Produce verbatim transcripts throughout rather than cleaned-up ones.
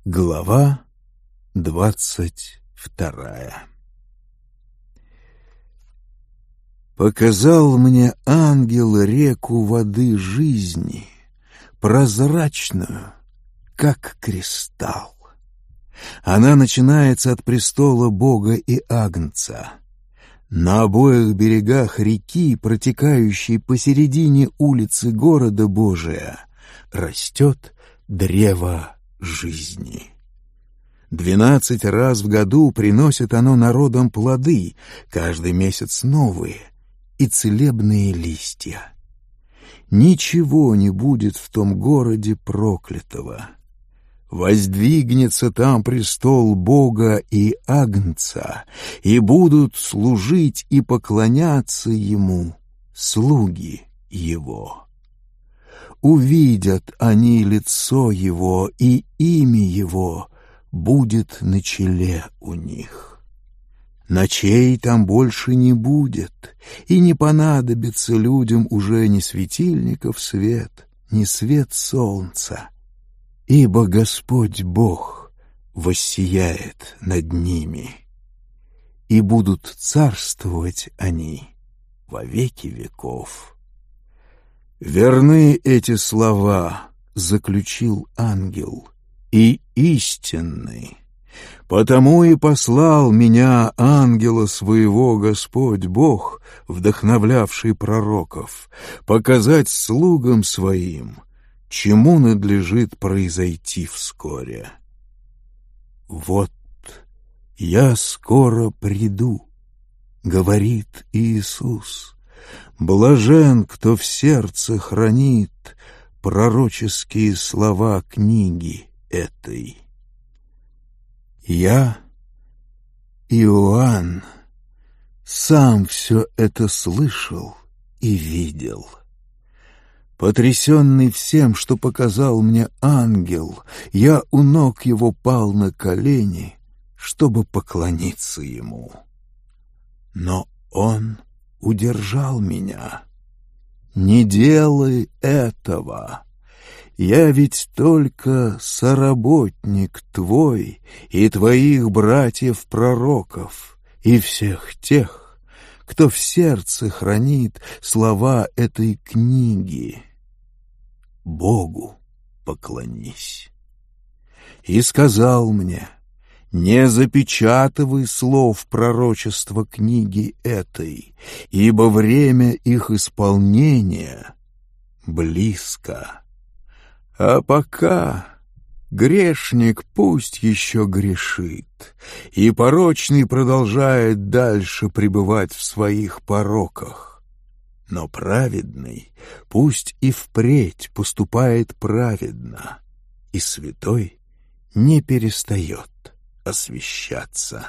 Глава двадцать вторая. Показал мне ангел реку воды жизни, прозрачную, как кристалл. Она начинается от престола Бога и Агнца. На обоих берегах реки, протекающей посередине улицы города Божия, растет древо жизни. Двенадцать раз в году приносит оно народам плоды, каждый месяц новые и целебные листья. Ничего не будет в том городе проклятого. Воздвигнется там престол Бога и Агнца, и будут служить и поклоняться Ему слуги Его. Увидят они лицо Его, и имя Его будет на челе у них. Ночей там больше не будет, и не понадобится людям уже ни светильников свет, ни свет солнца, ибо Господь Бог воссияет над ними, и будут царствовать они во веки веков. «Верны эти слова», — заключил ангел, — «и истинны. Потому и послал меня, ангела своего, Господь Бог, вдохновлявший пророков, показать слугам своим, чему надлежит произойти вскоре. Вот я скоро приду, — говорит Иисус. Блажен, кто в сердце хранит пророческие слова книги этой. Я, Иоанн, сам все это слышал и видел. Потрясенный всем, что показал мне ангел, я у ног его пал на колени, чтобы поклониться ему. Но он удержал меня. «Не делай этого! Я ведь только соработник твой и твоих братьев-пророков, и всех тех, кто в сердце хранит слова этой книги. Богу поклонись». И сказал мне: «Не запечатывай слов пророчества книги этой, ибо время их исполнения близко. А пока грешник пусть еще грешит, и порочный продолжает дальше пребывать в своих пороках. Но праведный пусть и впредь поступает праведно, и святой не перестает освящаться.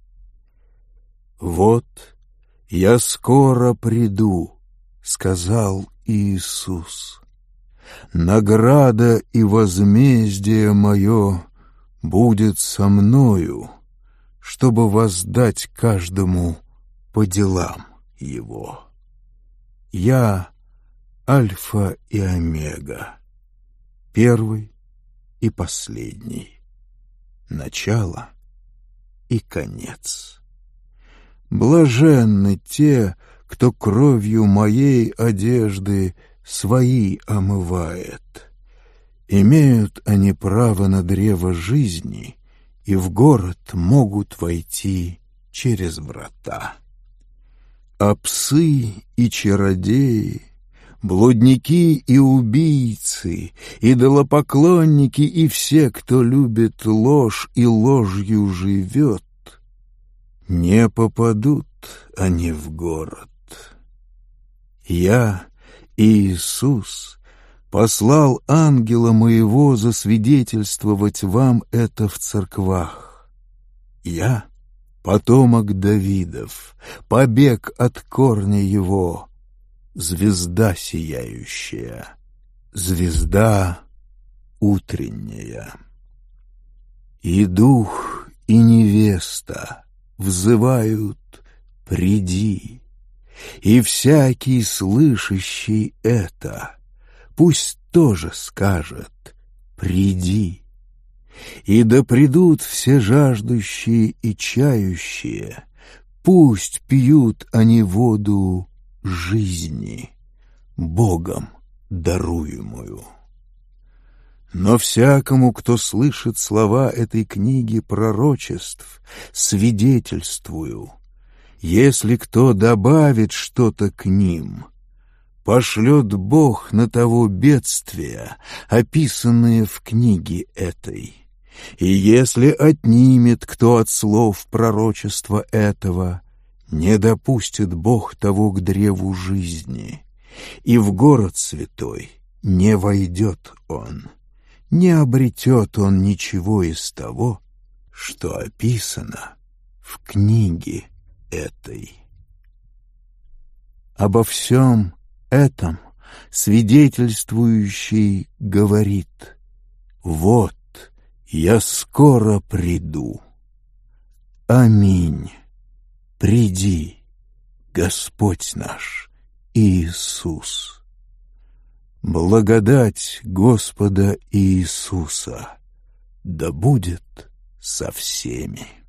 Вот я скоро приду, — сказал Иисус. Награда и возмездие мое будет со мною, чтобы воздать каждому по делам его. Я Альфа и Омега, первый и последний, начало и конец. Блаженны те, кто кровью моей одежды свои омывает. Имеют они право на древо жизни, и в город могут войти через врата. А псы и чародеи, блудники и убийцы, идолопоклонники и все, кто любит ложь и ложью живет, не попадут они в город. Я, Иисус, послал ангела моего засвидетельствовать вам это в церквах. Я — потомок Давидов, побег от корня его, звезда сияющая, звезда утренняя. И дух, и невеста взывают: приди, и всякий, слышащий это, пусть тоже скажет: приди. И да придут все жаждущие и чающие, пусть пьют они воду жизни, Богом даруемую. Но всякому, кто слышит слова этой книги пророчеств, свидетельствую, если кто добавит что-то к ним, пошлет Бог на того бедствия, описанные в книге этой. И если отнимет кто от слов пророчества этого, не допустит Бог того к древу жизни, и в город святой не войдет он, не обретет он ничего из того, что описано в книге этой. Обо всем этом свидетельствующий говорит: «Вот, я скоро приду. Аминь. Приди, Господь наш Иисус». Благодать Господа Иисуса да будет со всеми.